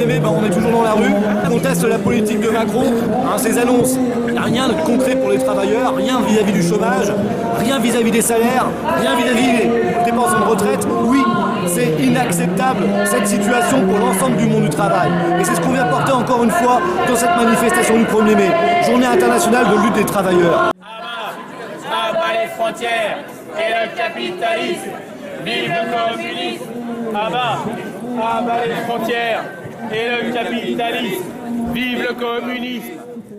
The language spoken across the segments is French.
1er mai, on est toujours dans la rue, on conteste la politique de Macron, ses annonces. Il n'y a rien de concret pour les travailleurs, rien vis-à-vis du chômage, rien vis-à-vis des salaires, rien vis-à-vis des dépenses de retraite. Oui, c'est inacceptable cette situation pour l'ensemble du monde du travail. Et c'est ce qu'on vient porter encore une fois dans cette manifestation du 1er mai, journée internationale de lutte des travailleurs. À bas les frontières et le capitalisme, vive le communisme. À bas les frontières et le capitalisme, vive le communisme.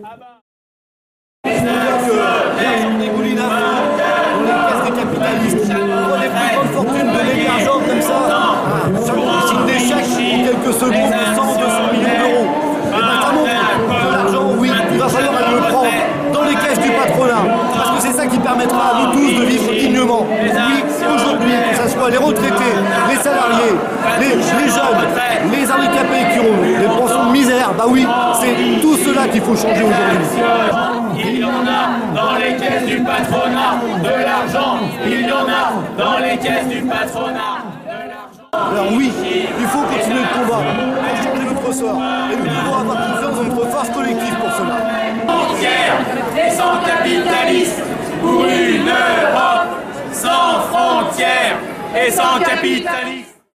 On dégouline à fond dans les caisses des capitalistes. On voit des plus grandes fortunes donner de l'argent comme ça. On signe des chèques en quelques secondes de 100, 200 millions d'euros. Et maintenant, de l'argent, oui, il va falloir aller le prendre dans les caisses du patronat. Parce que c'est ça qui permettra à nous tous de vivre dignement. Oui, aujourd'hui, que ce soit les retraités, les salariés, les jeunes, les handicapés qui ont des pensions de misère, bah oui, c'est tout cela qu'il faut changer aujourd'hui. Il y en a dans les caisses du patronat de l'argent. Il y en a dans les caisses du patronat de l'argent. Alors oui, il faut continuer le combat pour changer notre sort. Et nous devons avoir confiance dans notre force collective pour cela. Frontières et sans capitalisme pour une Europe sans frontières et sans capitalisme.